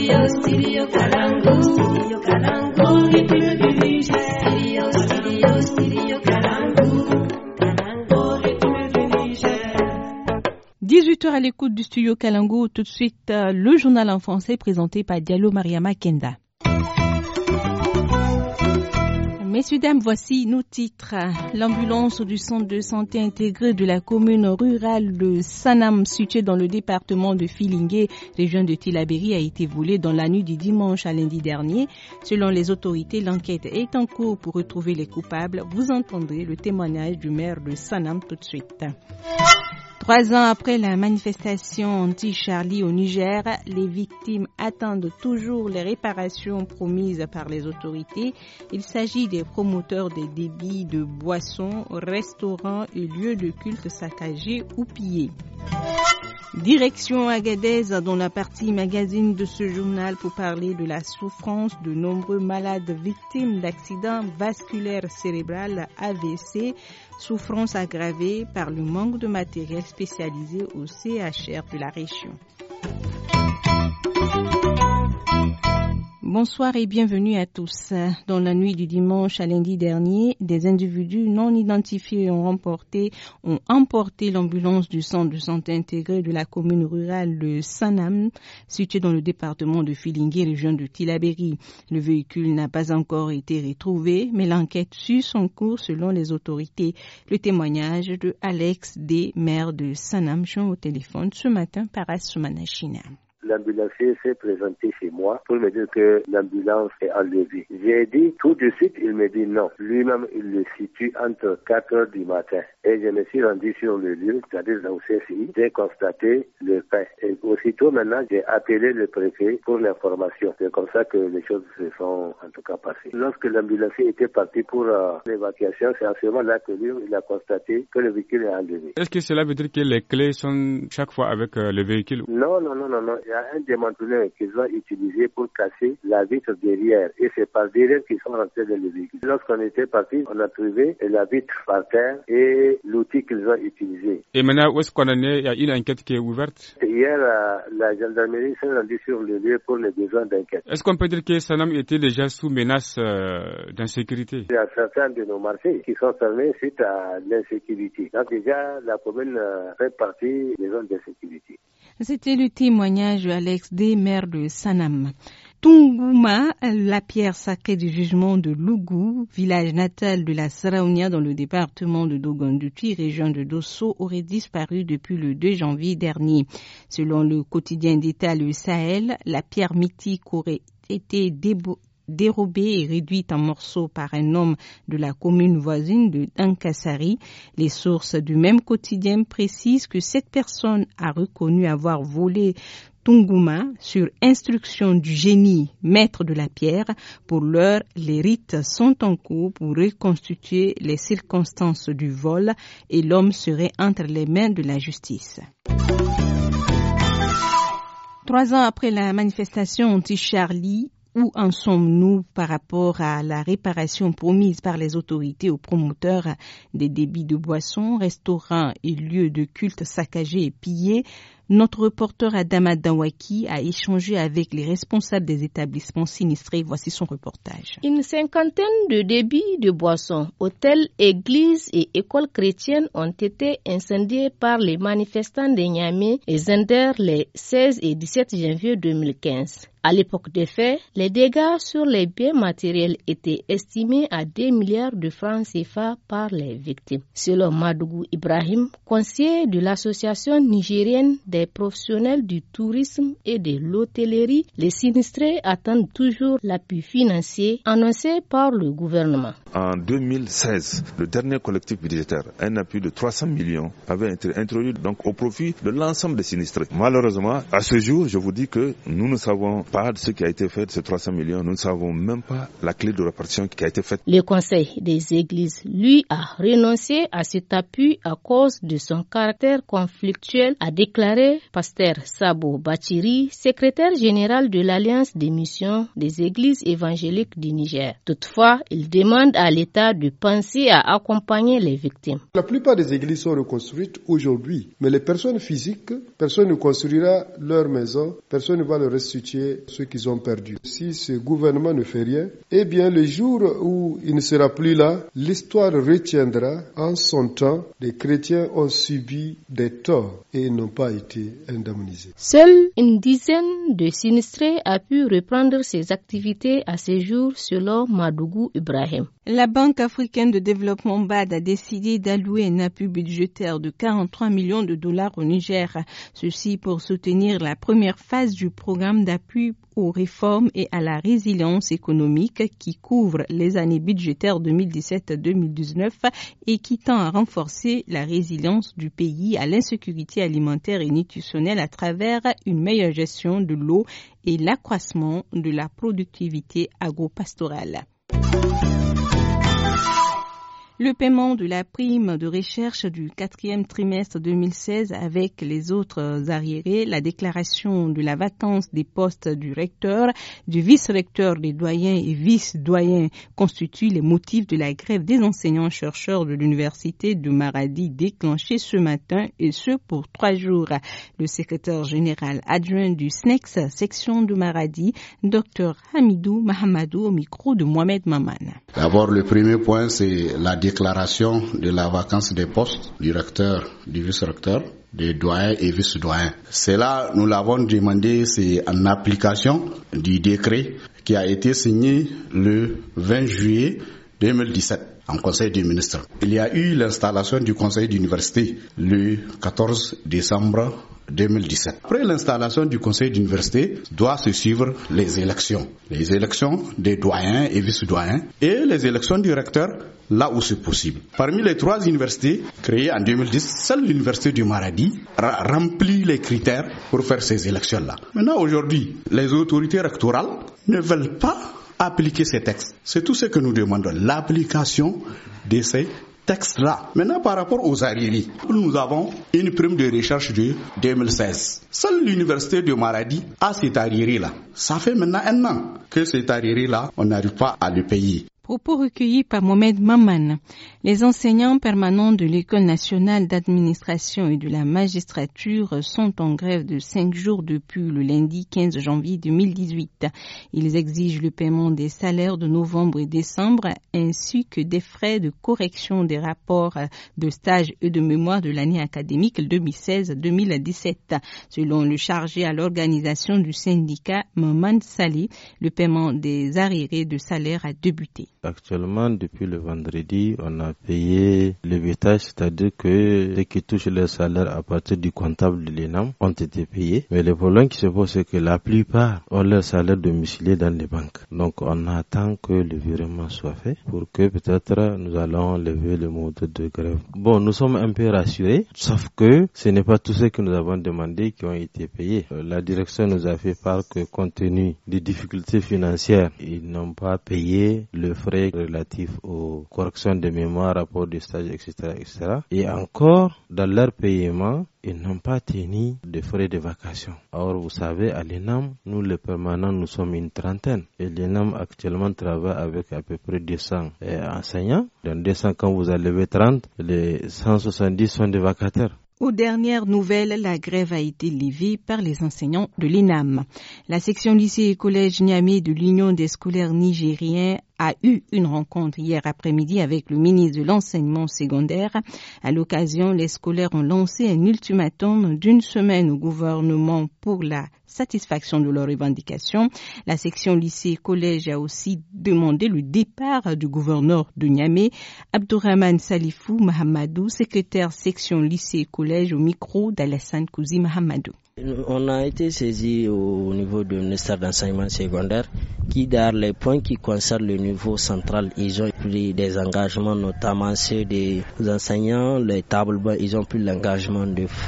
Studio Kalangu. Studio Kalangu. Rythme du Niger. Studio Kalangu. Kalangu, rythme du Niger. 18h à l'écoute du Studio Kalangu. Tout de suite, le journal en français présenté par Diallo Mariama Kenda. Messieurs, dames, voici nos titres. L'ambulance du centre de santé intégré de la commune rurale de Sanam, située dans le département de Filingué, région de Tillabéri, a été volée dans la nuit du dimanche à lundi dernier. Selon les autorités, l'enquête est en cours pour retrouver les coupables. Vous entendrez le témoignage du maire de Sanam tout de suite. 3 ans après la manifestation anti-Charlie au Niger, les victimes attendent toujours les réparations promises par les autorités. Il s'agit des promoteurs des débits de boissons, restaurants et lieux de culte saccagés ou pillés. Direction Agadez dans la partie magazine de ce journal pour parler de la souffrance de nombreux malades victimes d'accidents vasculaires cérébrales AVC, souffrance aggravée par le manque de matériel spécialisé au CHR de la région. Bonsoir et bienvenue à tous. Dans la nuit du dimanche à lundi dernier, des individus non identifiés ont emporté l'ambulance du centre de santé intégré de la commune rurale de Sanam, située dans le département de Filingué, région de Tillabéri. Le véhicule n'a pas encore été retrouvé, mais l'enquête suit son cours selon les autorités. Le témoignage de Alex D, maire de Sanam, joint au téléphone ce matin par Assoumana China. L'ambulancier s'est présenté chez moi pour me dire que l'ambulance est enlevée. J'ai dit tout de suite, il me dit non. Lui-même, il le situe entre 4 heures du matin. Et je me suis rendu sur le lieu, c'est-à-dire dans le CCI. J'ai constaté le fait. Et aussitôt maintenant, j'ai appelé le préfet pour l'information. C'est comme ça que les choses se sont en tout cas passées. Lorsque l'ambulancier était parti pour l'évacuation, c'est à ce moment-là que lui, il a constaté que le véhicule est enlevé. Est-ce que cela veut dire que les clés sont chaque fois avec le véhicule? Non. Il y a un démanteleur qu'ils ont utilisé pour casser la vitre derrière. Et c'est par derrière qu'ils sont rentrés dans le véhicule. Lorsqu'on était parti, on a trouvé la vitre par terre et l'outil qu'ils ont utilisé. Et maintenant, où est-ce qu'on en est? Il y a une enquête qui est ouverte? Hier, la gendarmerie s'est rendue sur le lieu pour les besoins d'enquête. Est-ce qu'on peut dire que Sanam était déjà sous menace d'insécurité? Il y a certains de nos marchés qui sont fermés suite à l'insécurité. Donc déjà, la commune fait partie des zones d'insécurité. C'était le témoignage d'Alex D, maire de Sanam. Tungouma, la pierre sacrée du jugement de Lougou, village natal de la Saraounia dans le département de Dogonduti, région de Dosso, aurait disparu depuis le 2 janvier dernier. Selon le quotidien d'État Le Sahel, la pierre mythique aurait été dérobée et réduite en morceaux par un homme de la commune voisine de Dankassari. Les sources du même quotidien précisent que cette personne a reconnu avoir volé Tungouma sur instruction du génie maître de la pierre. Pour l'heure, les rites sont en cours pour reconstituer les circonstances du vol et l'homme serait entre les mains de la justice. 3 ans après la manifestation anti-Charlie, où en sommes-nous par rapport à la réparation promise par les autorités aux promoteurs des débits de boissons, restaurants et lieux de culte saccagés et pillés? Notre reporter Adama Dawaki a échangé avec les responsables des établissements sinistrés. Voici son reportage. Une cinquantaine de débits de boissons, hôtels, églises et écoles chrétiennes ont été incendiés par les manifestants de Niamey et Zender les 16 et 17 janvier 2015. À l'époque des faits, les dégâts sur les biens matériels étaient estimés à 2 milliards de francs CFA par les victimes. Selon Madougou Ibrahim, conseiller de l'association nigérienne des professionnels du tourisme et de l'hôtellerie, les sinistrés attendent toujours l'appui financier annoncé par le gouvernement. En 2016, le dernier collectif budgétaire, un appui de 300 millions, avait été introduit donc au profit de l'ensemble des sinistrés. Malheureusement, à ce jour, je vous dis que nous ne savons pas de ce qui a été fait de ces 300 millions. Nous ne savons même pas la clé de répartition qui a été faite. Le Conseil des églises, lui, a renoncé à cet appui à cause de son caractère conflictuel, a déclaré déclaré Pasteur Sabo Bachiri, secrétaire général de l'Alliance des missions des églises évangéliques du Niger. Toutefois, il demande à l'État de penser à accompagner les victimes. La plupart des églises sont reconstruites aujourd'hui, mais les personnes physiques, personne ne construira leur maison, personne ne va leur restituer ce qu'ils ont perdu. Si ce gouvernement ne fait rien, eh bien le jour où il ne sera plus là, l'histoire retiendra en son temps, les chrétiens ont subi des torts et n'ont pas été indemnisés. Seule une dizaine de sinistrés a pu reprendre ses activités à ce jour selon Madougou Ibrahim. La Banque africaine de développement BAD a décidé d'allouer un appui budgétaire de 43 millions de dollars au Niger. Ceci pour soutenir la première phase du programme d'appui aux réformes et à la résilience économique qui couvre les années budgétaires 2017-2019 et qui tend à renforcer la résilience du pays à l'insécurité alimentaire et nutritionnelle à travers une meilleure gestion de l'eau et l'accroissement de la productivité agro-pastorale. Le paiement de la prime de recherche du 4e trimestre 2016 avec les autres arriérés, la déclaration de la vacance des postes du recteur, du vice-recteur, des doyens et vice-doyens constituent les motifs de la grève des enseignants-chercheurs de l'université de Maradi déclenchée ce matin et ce pour 3 jours. Le secrétaire général adjoint du SNEX, section de Maradi, Dr Hamidou Mahamadou au micro de Mohamed Maman. D'abord, le premier point, c'est la déclaration de la vacance des postes du recteur, du vice-recteur, des doyens et vice-doyens. Cela, nous l'avons demandé, c'est en application du décret qui a été signé le 20 juillet 2017 en Conseil des ministres. Il y a eu l'installation du Conseil d'université le 14 décembre 2017. Après l'installation du Conseil d'université, doit se suivre les élections des doyens et vice-doyens et les élections du recteur là où c'est possible. Parmi les 3 universités créées en 2010, seule l'université du Maradi remplit les critères pour faire ces élections-là. Maintenant, aujourd'hui, les autorités rectorales ne veulent pas appliquer ces textes. C'est tout ce que nous demandons, l'application de ces textes-là. Maintenant, par rapport aux arriérés, nous avons une prime de recherche de 2016. Seule l'université de Maradi a cet arriéré-là. Ça fait maintenant 1 an que cet arriéré-là, on n'arrive pas à le payer. Propos recueillis par Mohamed Maman. Les enseignants permanents de l'École nationale d'administration et de la magistrature sont en grève de 5 jours depuis le lundi 15 janvier 2018. Ils exigent le paiement des salaires de novembre et décembre ainsi que des frais de correction des rapports de stage et de mémoire de l'année académique 2016-2017. Selon le chargé à l'organisation du syndicat Maman Saleh, le paiement des arriérés de salaire a débuté. Actuellement, depuis le vendredi, on a payé le bétage, c'est-à-dire que ceux qui touchent leur salaire à partir du comptable de l'ENAM ont été payés. Mais le problème qui se pose, c'est que la plupart ont leur salaire domicilié dans les banques. Donc, on attend que le virement soit fait pour que peut-être nous allons lever le mot de grève. Bon, nous sommes un peu rassurés, sauf que ce n'est pas tous ceux que nous avons demandé qui ont été payés. La direction nous a fait part que compte tenu des difficultés financières, ils n'ont pas payé le frais relatifs aux corrections de mémoire, rapports de stage, etc., etc. Et encore, dans leur paiement, ils n'ont pas tenu de frais de vacation. Or, vous savez, à l'ENAM, nous les permanents, nous sommes une trentaine. Et l'ENAM actuellement travaille avec à peu près 200 enseignants. Dans 200, quand vous enlevez 30, les 170 sont des vacataires. Aux dernières nouvelles, la grève a été levée par les enseignants de l'ENAM. La section lycée et collège Niamey de l'Union des scolaires nigériens a eu une rencontre hier après-midi avec le ministre de l'enseignement secondaire. À l'occasion, les scolaires ont lancé un ultimatum d'1 semaine au gouvernement pour la satisfaction de leurs revendications. La section lycée-collège a aussi demandé le départ du gouverneur de Niamey, Abdourahmane Salifou Mahamadou, secrétaire section lycée-collège au micro d'Alassane Kouzi Mahamadou. On a été saisi au niveau du ministère d'enseignement secondaire qui, dans les points qui concernent le niveau central, ils ont pris des engagements, notamment ceux des enseignants, les tables bancs, ils ont pris l'engagement de faire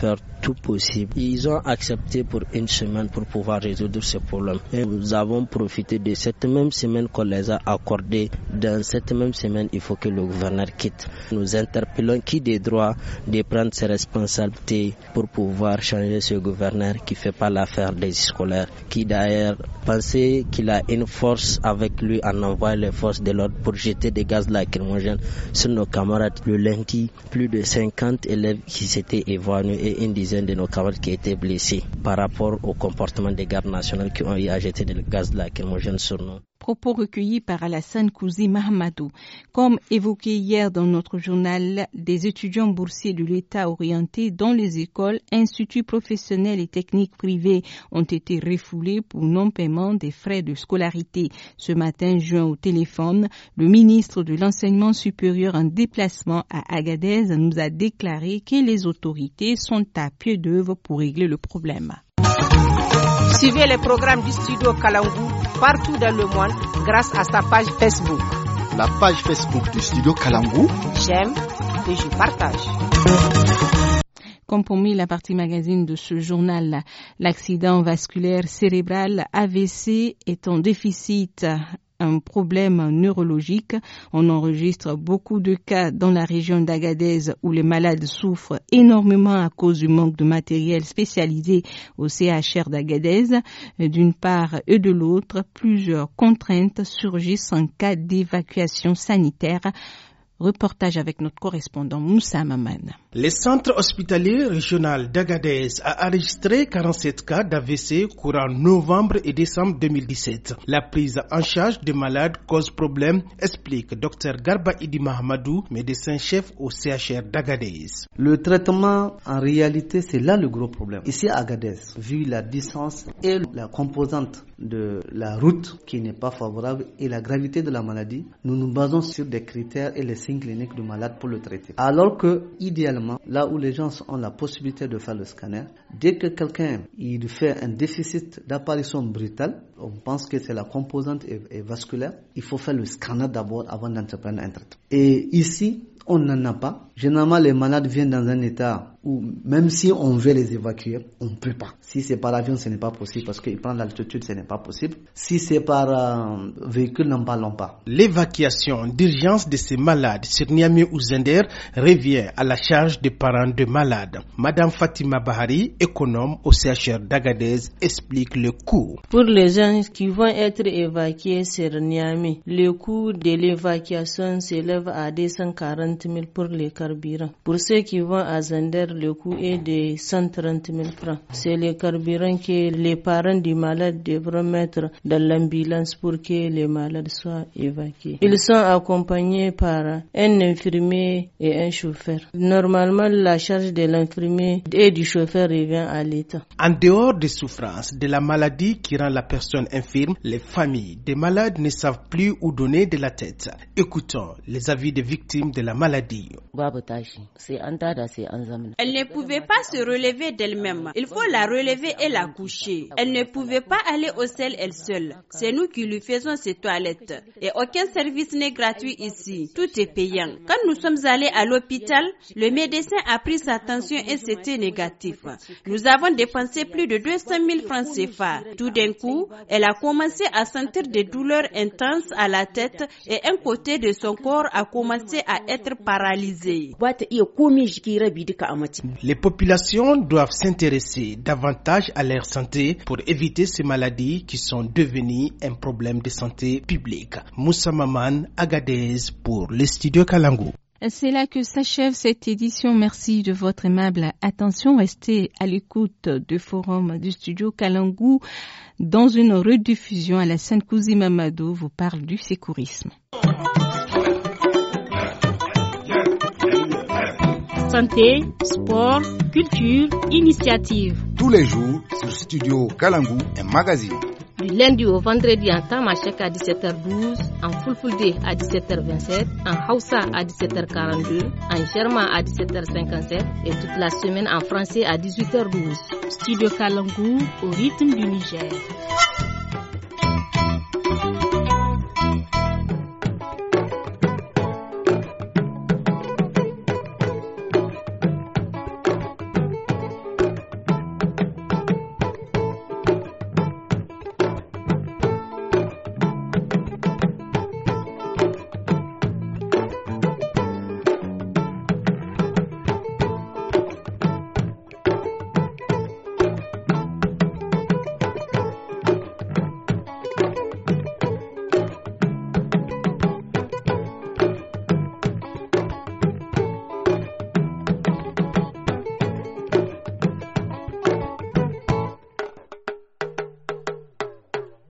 tout possible. Ils ont accepté pour une semaine pour pouvoir résoudre ce problème. Et nous avons profité de cette même semaine qu'on les a accordée. Dans cette même semaine, il faut que le gouverneur quitte. Nous interpellons qui des droits de prendre ses responsabilités pour pouvoir changer ce gouverneur qui ne fait pas l'affaire des scolaires, qui d'ailleurs pensait qu'il a une force avec lui en envoyant les forces de l'ordre pour jeter des gaz lacrymogènes sur nos camarades. Le lundi, plus de 50 élèves qui s'étaient évanouis et une dizaine de nos camarades qui étaient blessés par rapport au comportement des gardes nationaux qui ont eu à jeter des gaz lacrymogènes sur nous. Propos recueillis par Alassane Kouzi Mahamadou. Comme évoqué hier dans notre journal, des étudiants boursiers de l'État orientés dans les écoles, instituts professionnels et techniques privés ont été refoulés pour non-paiement des frais de scolarité. Ce matin, joint au téléphone, le ministre de l'Enseignement supérieur en déplacement à Agadez nous a déclaré que les autorités sont à pied d'œuvre pour régler le problème. Suivez les programmes du studio Kalangu partout dans le monde grâce à sa page Facebook. La page Facebook du studio Kalangu. J'aime et je partage. Comme promis, la partie magazine de ce journal, l'accident vasculaire cérébral AVC est en déficit. Un problème neurologique. On enregistre beaucoup de cas dans la région d'Agadez où les malades souffrent énormément à cause du manque de matériel spécialisé au CHR d'Agadez. D'une part et de l'autre, plusieurs contraintes surgissent en cas d'évacuation sanitaire. Reportage avec notre correspondant Moussa Maman. Le centre hospitalier régional d'Agadez a enregistré 47 cas d'AVC courant novembre et décembre 2017. La prise en charge des malades cause problème, explique Dr Garba Idi Mahamadou, médecin-chef au CHR d'Agadez. Le traitement, en réalité, c'est là le gros problème. Ici à Agadez, vu la distance et la composante de la route qui n'est pas favorable et la gravité de la maladie, nous nous basons sur des critères et les signes cliniques du malade pour le traiter. Alors que, idéalement, là où les gens ont la possibilité de faire le scanner, dès que quelqu'un il fait un déficit d'apparition brutale, on pense que c'est la composante vasculaire, il faut faire le scanner d'abord avant d'entreprendre un traitement. Et ici, on n'en a pas. Généralement, les malades viennent dans un état où même si on veut les évacuer, on ne peut pas. Si c'est par avion, ce n'est pas possible parce qu'ils prennent l'altitude, ce n'est pas possible. Si c'est par véhicule, n'en parlons pas. L'évacuation d'urgence de ces malades sur Niamey ou Zender revient à la charge des parents de malades. Madame Fatima Bahari, économe au CHR d'Agadez, explique le coût. Pour les gens qui vont être évacués sur Niamey, le coût de l'évacuation s'élève à 240 000 pour les carburants. Pour ceux qui vont à Zender, le coût est de 130 000 francs. C'est le carburant que les parents du malade devront mettre dans l'ambulance pour que les malades soient évacués. Ils sont accompagnés par un infirmier et un chauffeur. Normalement, la charge de l'infirmier et du chauffeur revient à l'État. En dehors des souffrances de la maladie qui rend la personne infirme, les familles des malades ne savent plus où donner de la tête. Écoutons les avis des victimes de la maladie. Elle ne pouvait pas se relever d'elle-même. Il faut la relever et la coucher. Elle ne pouvait pas aller au sel elle seule. C'est nous qui lui faisons ses toilettes. Et aucun service n'est gratuit ici. Tout est payant. Quand nous sommes allés à l'hôpital, le médecin a pris sa tension et c'était négatif. Nous avons dépensé plus de 200 000 francs CFA. Tout d'un coup, elle a commencé à sentir des douleurs intenses à la tête et un côté de son corps a commencé à être paralysé. Les populations doivent s'intéresser davantage à leur santé pour éviter ces maladies qui sont devenues un problème de santé publique. Moussa Maman, Agadez pour le studio Kalangu. C'est là que s'achève cette édition. Merci de votre aimable attention. Restez à l'écoute du forum du studio Kalangu. Dans une rediffusion, Alassane Kouzi Mahamadou vous parle du sécourisme. Santé, sport, culture, initiative. Tous les jours sur Studio Kalangu, un magazine. Du lundi au vendredi en Tamashek à 17h12, en Fulfulde à 17h27, en Hausa à 17h42, en Germain à 17h57 et toute la semaine en français à 18h12. Studio Kalangu au rythme du Niger.